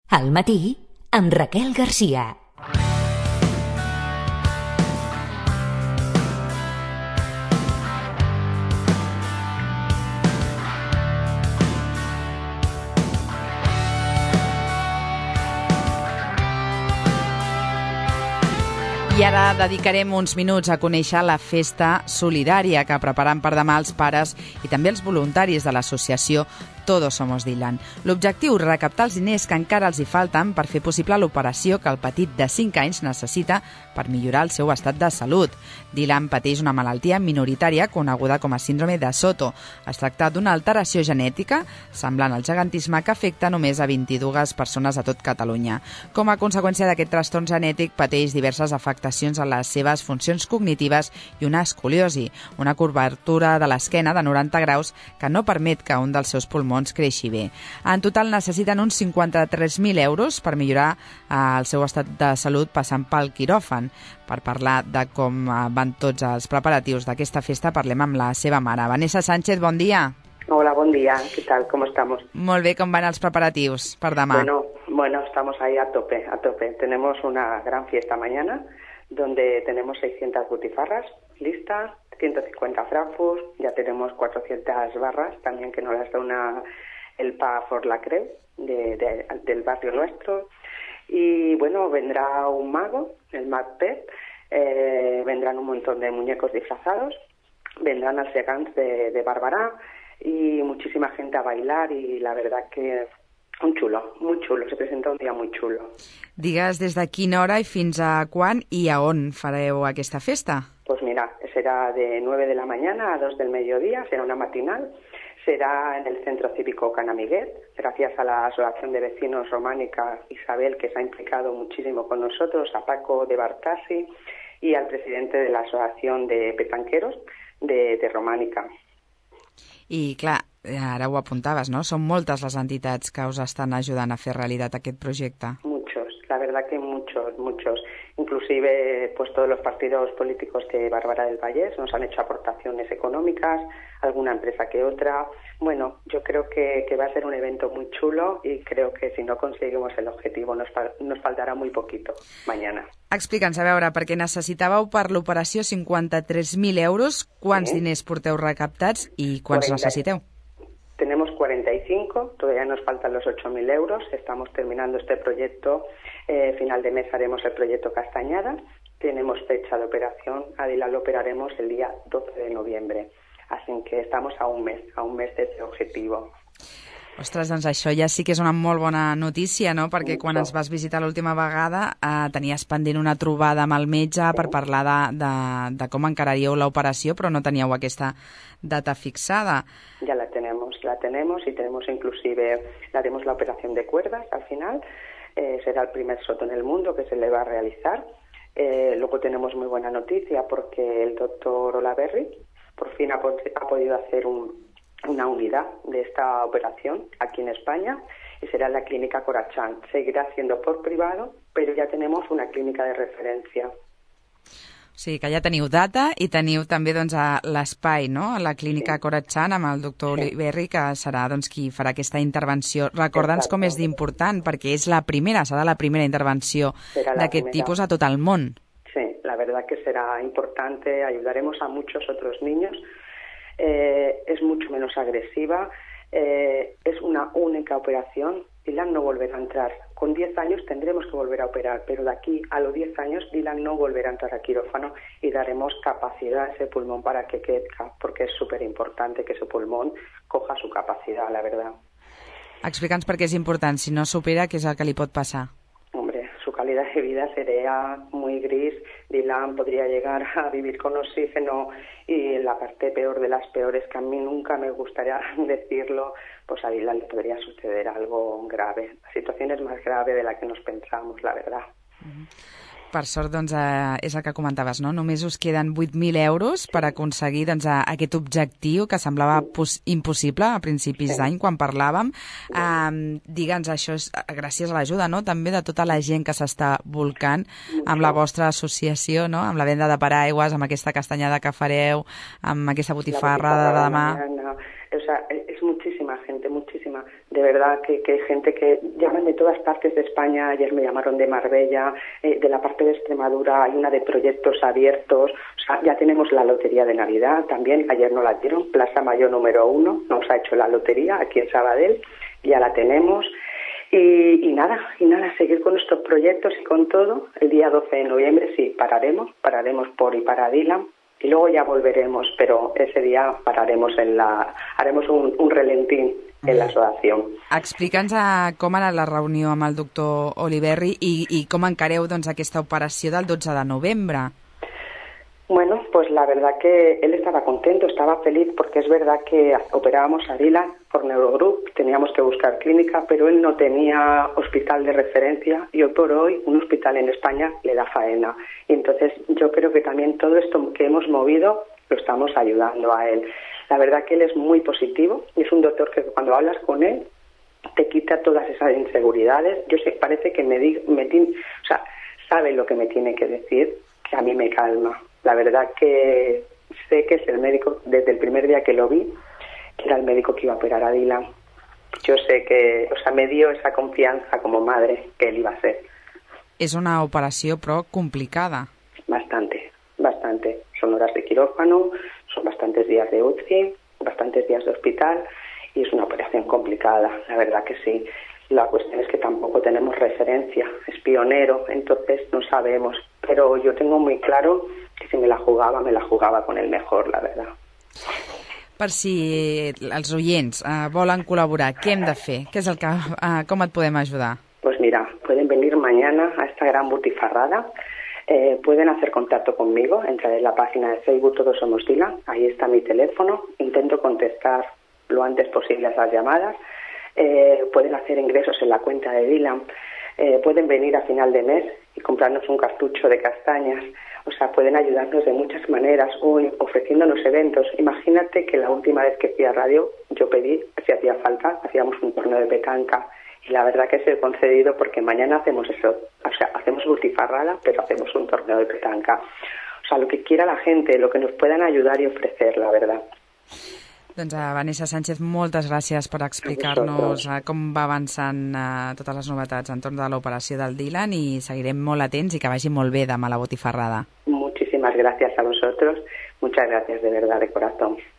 Al matí, amb Raquel Garcia. I ara dedicarem uns minuts a conèixer la festa solidària que preparen per demà els pares i també els voluntaris de l'associació Todos Somos Dylan. L'objectiu, recaptar els diners que encara els hi falten per fer possible l'operació que el petit de 5 anys necessita per millorar el seu estat de salut. Dylan pateix una malaltia minoritària coneguda com a síndrome de Soto. Es tracta d'una alteració genètica semblant al gegantisme que afecta només a 22 persones a tot Catalunya. Com a conseqüència d'aquest trastorn genètic, pateix diverses afectacions a les seves funcions cognitives i una escoliosi, una curvatura de l'esquena de 90 graus que no permet que un dels seus pulmons creixi bé. En total necessiten uns 53.000 euros per millorar el seu estat de salut passant pel quiròfan. Per parlar de com van tots els preparatius d'aquesta festa, parlem amb la seva mare. Vanessa Sánchez, bon dia. Hola, buen día. ¿Qué tal? ¿Cómo estamos? Molt bé, com van els preparatius per demà? Bueno, estamos ahí a tope. Tenemos una gran fiesta mañana, donde tenemos 600 butifarras listas, 150 frankfurts, ya tenemos 400 barras, también que nos las da el Pa for la Creu del barrio nuestro. Y bueno, vendrá un mago, el Mag Pep, vendrán un montón de muñecos disfrazados, vendrán els gegants de Barberà y muchísima gente a bailar, y la verdad que muy chulo, se presenta un día muy chulo. Digues des de quina hora i fins a quan i a on fareu aquesta festa? Pues mira, será de 9 de la mañana a 2 del mediodía, será una matinal, será en el Centro Cívico Canamiguet, gracias a la Asociación de Vecinos Románica Isabel, que se ha implicado muchísimo con nosotros, a Paco de Bartasi y al presidente de la Asociación de Petanqueros de Románica. I clar, ara ho apuntaves, no? Són moltes les entitats que us estan ajudant a fer realitat aquest projecte. Muchos, la verdad que muchos. Inclusive pues todos los partidos políticos de Barberà del Vallès nos han hecho aportaciones económicas, alguna empresa que otra. Bueno, yo creo que va a ser un evento muy chulo y creo que si no conseguimos el objetivo nos faltarà muy poquito mañana. Explica'ns, a veure, perquè necessitàveu per l'operació 53.000 euros. Quants diners porteu recaptats i quants necessiteu? Tenemos 45, todavía nos faltan los 8.000 euros, estamos terminando este proyecto, final de mes haremos el proyecto Castañada, tenemos fecha de operación, a Dylan lo operaremos el día 12 de noviembre, así que estamos a un mes de ese objetivo. Ostres, doncs això ja sí que és una molt bona notícia, no? Perquè quan ens vas visitar l'última vegada tenies pendent una trobada amb el metge per parlar de com encararíeu l'operació, però no teníeu aquesta data fixada. Ya la tenemos y tenemos inclusive, haremos la operación de cuerdas al final, será el primer soto en el mundo que se le va a realizar. Luego tenemos muy buena noticia porque el doctor Olaverri por fin ha podido hacer una unidad de esta operación aquí en España y será en la clínica Corachán. Seguirá siendo por privado, pero ya tenemos una clínica de referència. O sigui que ja teniu data i teniu també doncs, l'espai, no? A la clínica Corachán amb el doctor Oliverri, que serà doncs, qui farà aquesta intervenció. Recorda'ns com és d'important, perquè és serà la primera intervenció d'aquest tipus a tot el món. Sí, la verdad que será importante, ayudaremos a muchos otros niños. Es mucho menos agresiva, es una única operación. Dylan no volverá a entrar. Con 10 años tendremos que volver a operar, pero de aquí a los 10 años Dylan no volverá a entrar a quirófano y daremos capacidad a ese pulmón para que crezca, porque es súper importante que ese pulmón coja su capacidad, la verdad. Explica'ns per què és important. Si no supera, què és el que li pot passar? Hombre, su calidad de vida sería muy gris. Dylan podría llegar a vivir con oxígeno y en la parte peor de las peores, que a mí nunca me gustaría decirlo, pues a Dylan le podría suceder algo grave. La situación es más grave de la que nos pensamos, la verdad. Per sort, doncs, és el que comentaves, no? Només us queden 8.000 euros per aconseguir doncs, aquest objectiu que semblava impossible a principis d'any, quan parlàvem. Digue'ns, això és gràcies a l'ajuda, no?, també de tota la gent que s'està volcant amb la vostra associació, no?, amb la venda de paraigües, amb aquesta castanyada que fareu, amb aquesta botifarra de demà. O sea, es muchísima gente, muchísima. De verdad que hay gente que llaman de todas partes de España. Ayer me llamaron de Marbella, de la parte de Extremadura, hay una de proyectos abiertos. O sea, ya tenemos la lotería de Navidad también. Ayer nos la dieron, Plaza Mayor número 1. Nos ha hecho la lotería aquí en Sabadell. Ya la tenemos. Y nada, seguir con nuestros proyectos y con todo. El día 12 de noviembre sí, pararemos por y para Dylan. Y luego ya volveremos, pero ese día pararemos haremos un relentín en l'associació. Explica'ns com ha anat la reunió amb el doctor Oliverri i com encareu doncs, aquesta operació del 12 de novembre. Bueno, pues la verdad que él estaba contento, estaba feliz, porque es verdad que operábamos a Dylan por Neurogroup, teníamos que buscar clínica, pero él no tenía hospital de referencia y hoy por hoy un hospital en España le da faena. Y entonces yo creo que también todo esto que hemos movido lo estamos ayudando a él. La verdad que él es muy positivo y es un doctor que cuando hablas con él te quita todas esas inseguridades. Yo sé, parece que sabe lo que me tiene que decir, que a mí me calma. La verdad que sé que es el médico, desde el primer día que lo vi, que era el médico que iba a operar a Dylan. Yo sé que, me dio esa confianza como madre que él iba a ser. És una operació, però, complicada. Bastante. Son horas de quirófano, son bastantes días de UCI, bastantes días de hospital y es una operación complicada, la verdad que sí. La cuestión es que tampoco tenemos referencia, es pionero, entonces no sabemos. Pero yo tengo muy claro que si me la jugaba con el mejor, la verdad. Per si els oients volen col·laborar, què hem de fer? Com et podem ajudar? Pues mira, pueden venir mañana a esta gran butifarrada. Pueden hacer contacto conmigo, entrar en la página de Facebook Todos Somos Dylan, ahí está mi teléfono, intento contestar lo antes posible a esas llamadas. Pueden hacer ingresos en la cuenta de Dylan, pueden venir a final de mes y comprarnos un cartucho de castañas, o sea, pueden ayudarnos de muchas maneras, ofreciéndonos eventos. Imagínate que la última vez que fui a radio, yo pedí, si hacía falta, hacíamos un torneo de petanca, y la verdad que se he concedido porque mañana hacemos eso, o sea, hacemos butifarrada, pero hacemos un torneo de petanca. O sea, lo que quiera la gente, lo que nos puedan ayudar y ofrecer, la verdad. Doncs Vanessa Sánchez, moltes gràcies per explicar-nos com va avançant totes les novetats entorn de l'operació del Dylan i seguirem molt atents i que vagi molt bé demà la botifarrada. Muchísimas gracias a vosotros, muchas gracias de verdad, de corazón.